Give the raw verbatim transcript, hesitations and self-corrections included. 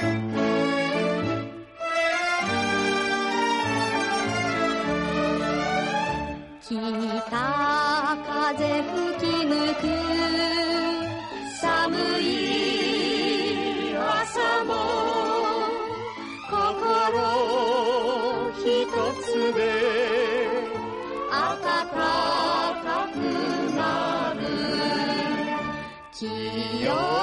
北風吹き抜く寒い朝も心一つで暖かくなる清